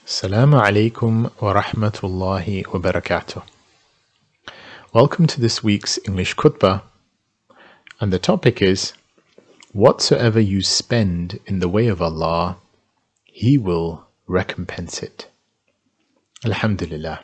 Assalamu alaikum wa rahmatullahi wa barakatuh. Welcome to this week's English khutbah, and the topic is, whatsoever you spend in the way of Allah, He will recompense it. Alhamdulillah.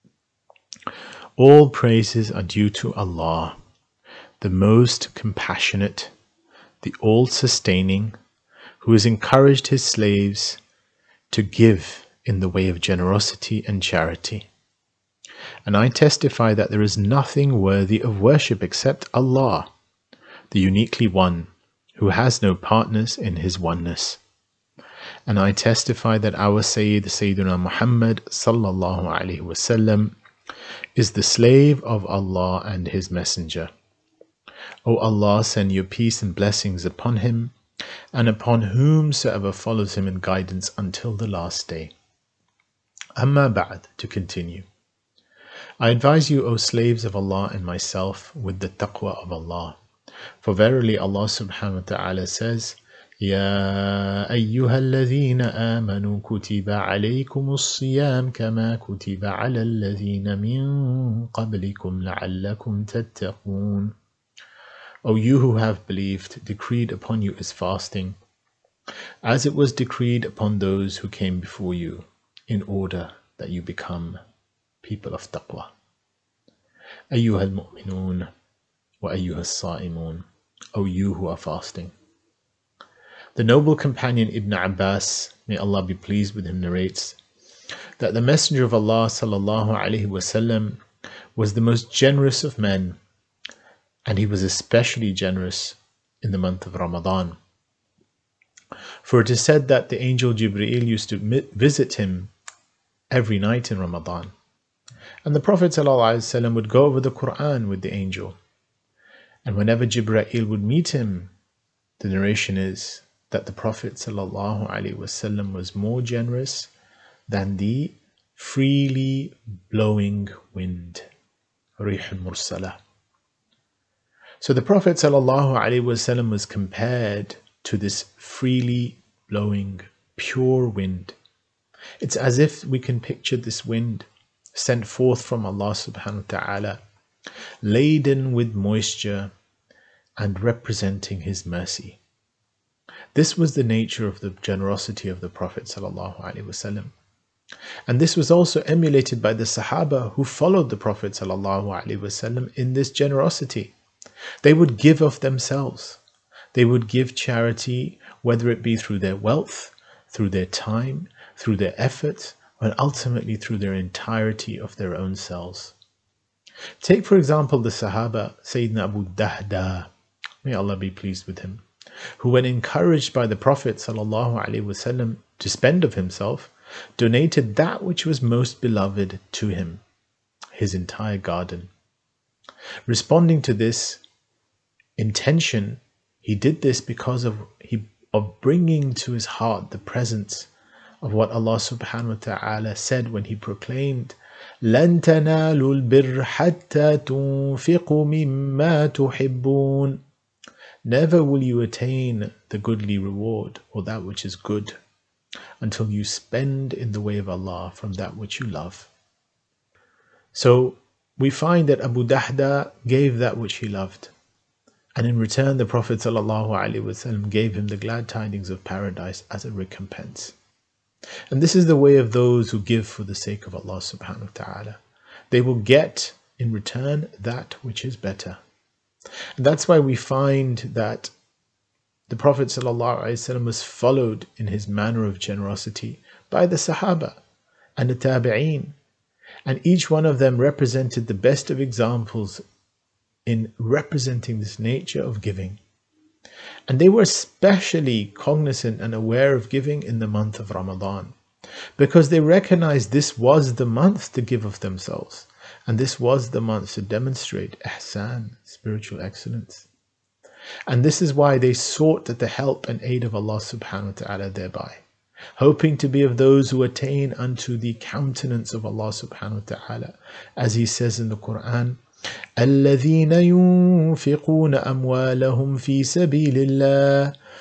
All praises are due to Allah, the most compassionate, the all-sustaining, who has encouraged His slaves to give in the way of generosity and charity. And I testify that there is nothing worthy of worship except Allah, the uniquely one, who has no partners in His oneness. And I testify that our Sayyidina Muhammad sallallahu alaihi wasallam is the slave of Allah and His messenger. O Allah, send your peace and blessings upon him, and upon whomsoever follows him in guidance until the last day. Amma ba'd, to continue. I advise you, O slaves of Allah and myself, with the taqwa of Allah. For verily Allah subhanahu wa ta'ala says, يَا أَيُّهَا الَّذِينَ آمَنُوا كُتِبَ عَلَيْكُمُ الصِّيَامُ كَمَا كُتِبَ عَلَى الَّذِينَ مِن قَبْلِكُمْ لَعَلَّكُمْ تَتَّقُونَ. O you who have believed, decreed upon you is fasting, as it was decreed upon those who came before you, in order that you become people of taqwa. أيها المؤمنون وأيها الصائمون. O you who are fasting. The noble companion Ibn Abbas, may Allah be pleased with him, narrates that the Messenger of Allah sallallahu alaihi wasallam was the most generous of men, and he was especially generous in the month of Ramadan. For it is said that the angel Jibreel used to visit him every night in Ramadan. And the Prophet ﷺ would go over the Quran with the angel. And whenever Jibreel would meet him, the narration is that the Prophet ﷺ was more generous than the freely blowing wind. Rihun Mursala. So the Prophet ﷺ was compared to this freely blowing, pure wind. It's as if we can picture this wind sent forth from Allah subhanahu wa ta'ala, laden with moisture and representing His mercy. This was the nature of the generosity of the Prophet sallallahu alaihi wasallam. And this was also emulated by the Sahaba who followed the Prophet sallallahu alaihi wasallam in this generosity. They would give of themselves. They would give charity, whether it be through their wealth, through their time, through their effort, and ultimately through their entirety of their own selves. Take, for example, the Sahaba, Sayyidina Abu Dahda, may Allah be pleased with him, who, when encouraged by the Prophet ﷺ to spend of himself, donated that which was most beloved to him, his entire garden. Responding to this intention, he did this because of bringing to his heart the presence of what Allah subhanahu wa ta'ala said when He proclaimed, لَن تَنَالُوا الْبِرَّ حَتَّى تُنْفِقُوا مِمَّا تُحِبُّونَ. Never will you attain the goodly reward, or that which is good, until you spend in the way of Allah from that which you love. So we find that Abu Dahda gave that which he loved, and in return the Prophet ﷺ gave him the glad tidings of paradise as a recompense. And this is the way of those who give for the sake of Allah subhanahu wa ta'ala. They will get in return that which is better. And that's why we find that the Prophet ﷺ was followed in his manner of generosity by the Sahaba and the Tabi'een. And each one of them represented the best of examples in representing this nature of giving. And they were especially cognizant and aware of giving in the month of Ramadan, because they recognized this was the month to give of themselves, and this was the month to demonstrate ihsan, spiritual excellence. And this is why they sought the help and aid of Allah subhanahu wa ta'ala thereby, hoping to be of those who attain unto the countenance of Allah subhanahu wa ta'ala, as He says in the Quran, الذين ينفقون أموالهم في سبيل الله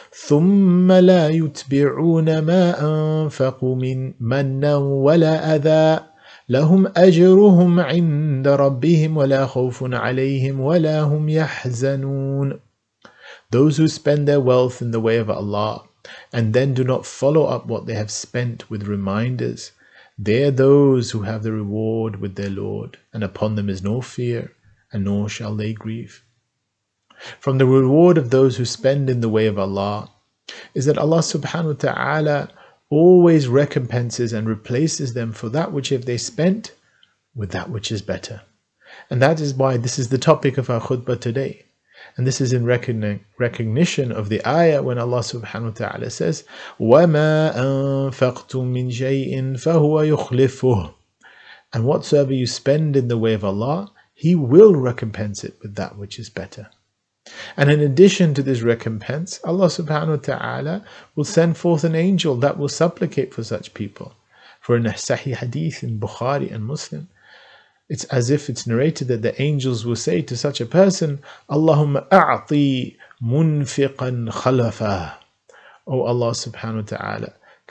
ثم لا يتبعون ما أنفقوا من منا ولا أذى لهم أجرهم عند ربهم ولا خوف عليهم ولا هم يحزنون. Those who spend their wealth in the way of Allah and then do not follow up what they have spent with reminders, they are those who have the reward with their Lord, and upon them is no fear, and nor shall they grieve. From the reward of those who spend in the way of Allah is that Allah subhanahu wa ta'ala always recompenses and replaces them for that which if they spent with that which is better. And that is why this is the topic of our khutbah today. And this is in recognition of the ayah when Allah subhanahu wa ta'ala says, وَمَا أَنفَقْتُم مِّن شَيْءٍ فَهُوَ يُخْلِفُهُ. And whatsoever you spend in the way of Allah, He will recompense it with that which is better. And in addition to this recompense, Allah subhanahu wa ta'ala will send forth an angel that will supplicate for such people. For in a Sahih Hadith in Bukhari and Muslim, it's as if it's narrated that the angels will say to such a person, Allahumma a'ti munfiqan khalafa. O Allah subhanahu wa ta'ala,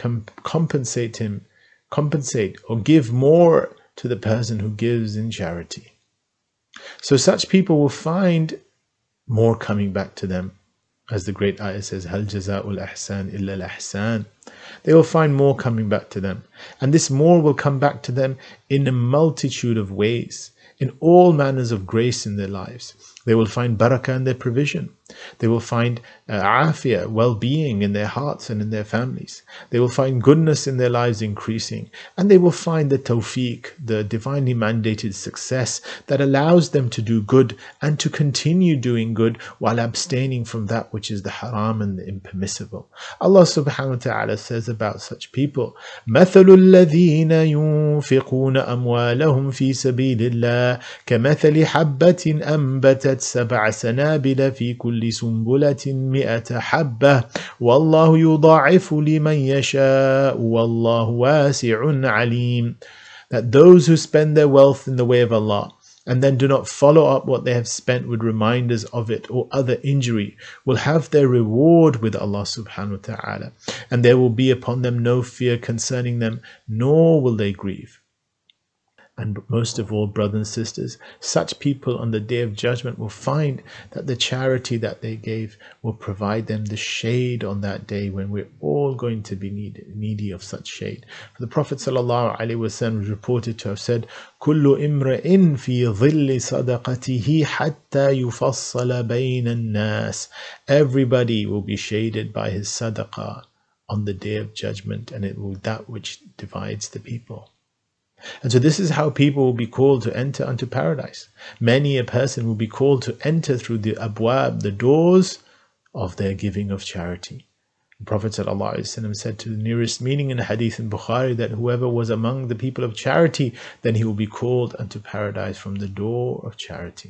compensate or give more to the person who gives in charity. So such people will find more coming back to them. As the great ayah says, Hal jaza'ul ahsan illa al-ahsan. They will find more coming back to them. And this more will come back to them in a multitude of ways, in all manners of grace in their lives. They will find barakah in their provision. They will find afiyah, well-being in their hearts and in their families. They will find goodness in their lives increasing. And they will find the tawfiq, the divinely mandated success that allows them to do good and to continue doing good while abstaining from that which is the haram and the impermissible. Allah subhanahu wa ta'ala says about such people, مَثَلُ الَّذِينَ يُنْفِقُونَ أَمْوَالَهُمْ فِي سَبِيلِ اللَّهِ كَمَثَلِ حَبَّةٍ أَنْبَتَتْ سَبْعَ سَنَابِلَ فِي كُلِّ سُنْبُلَةٍ مِئَةَ حَبَّةٍ وَاللَّهُ يُضَاعِفُ لِمَنْ يَشَاءُ وَاللَّهُ وَاسِعٌ عَلِيمٌ. That those who spend their wealth in the way of Allah and then do not follow up what they have spent with reminders of it or other injury will have their reward with Allah subhanahu wa ta'ala, and there will be upon them no fear concerning them, nor will they grieve. And most of all, brothers and sisters, such people on the Day of Judgment will find that the charity that they gave will provide them the shade on that day when we're all going to be needy of such shade. For the Prophet ﷺ was reported to have said, كُلُّ إِمْرِئٍ فِي ظِلِّ صَدَقَتِهِ حَتَّى يُفَصَّلَ بَيْنَ النَّاسِ. Everybody will be shaded by his sadaqah on the Day of Judgment, and it will be that which divides the people. And so this is how people will be called to enter unto paradise. Many a person will be called to enter through the abwab, the doors of their giving of charity. The Prophet ﷺ said to the nearest meaning in a hadith in Bukhari that whoever was among the people of charity, then he will be called unto paradise from the door of charity.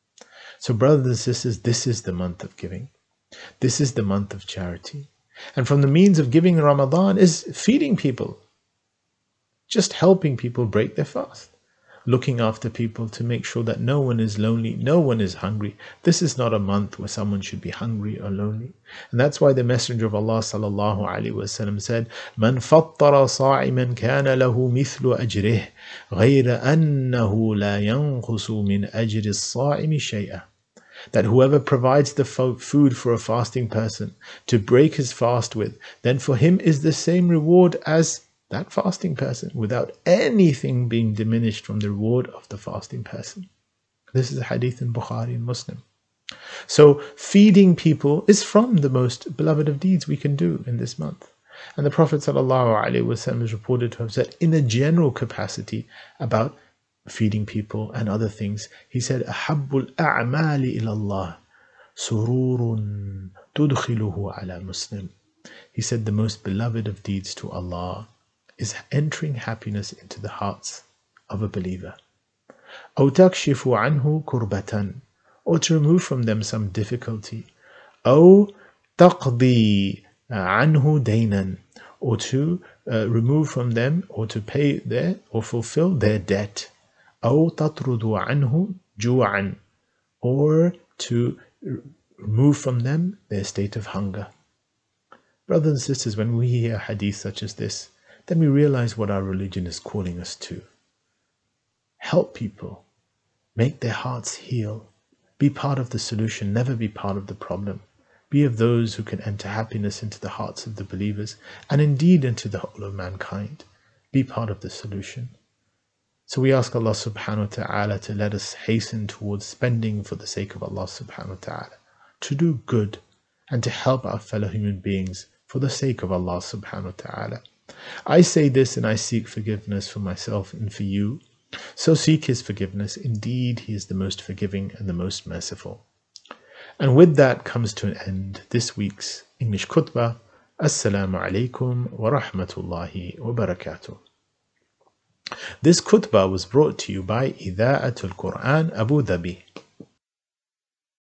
So brothers and sisters, this is the month of giving. This is the month of charity. And from the means of giving in Ramadan is feeding people. Just helping people break their fast, looking after people to make sure that no one is lonely, no one is hungry. This is not a month where someone should be hungry or lonely. And that's why the Messenger of Allah sallallahu alaihi wasallam said, "Man fattara sa'iman kana lahu mithlu ajrih, ghayra annahu la yanqusu min ajri as-sa'imi shay'a." That whoever provides the food for a fasting person to break his fast with, then for him is the same reward as that fasting person, without anything being diminished from the reward of the fasting person. This is a hadith in Bukhari and Muslim. So feeding people is from the most beloved of deeds we can do in this month. And the Prophet ﷺ is reported to have said in a general capacity about feeding people and other things. He said, أَحَبُّ الْأَعْمَالِ إِلَى اللَّهِ سُرُورٌ تُدْخِلُهُ عَلَى مُسْلِمٍ. He said the most beloved of deeds to Allah is entering happiness into the hearts of a believer. أو تكشف عنه كربة, or to remove from them some difficulty. أو تقضي عنه دينا, or to remove from them or to pay their or fulfill their debt. أو تطرد عنه جوعا, or to remove from them their state of hunger. Brothers and sisters, when we hear hadith such as this, then we realize what our religion is calling us to. Help people, make their hearts heal, be part of the solution, never be part of the problem. Be of those who can enter happiness into the hearts of the believers and indeed into the whole of mankind. Be part of the solution. So we ask Allah subhanahu wa ta'ala to let us hasten towards spending for the sake of Allah subhanahu wa ta'ala, to do good and to help our fellow human beings for the sake of Allah subhanahu wa ta'ala. I say this and I seek forgiveness for myself and for you. So seek His forgiveness. Indeed, He is the most forgiving and the most merciful. And with that comes to an end this week's English khutbah. Assalamu alaikum wa rahmatullahi wa barakatuh. This khutbah was brought to you by Idha'atul Quran Abu Dhabi.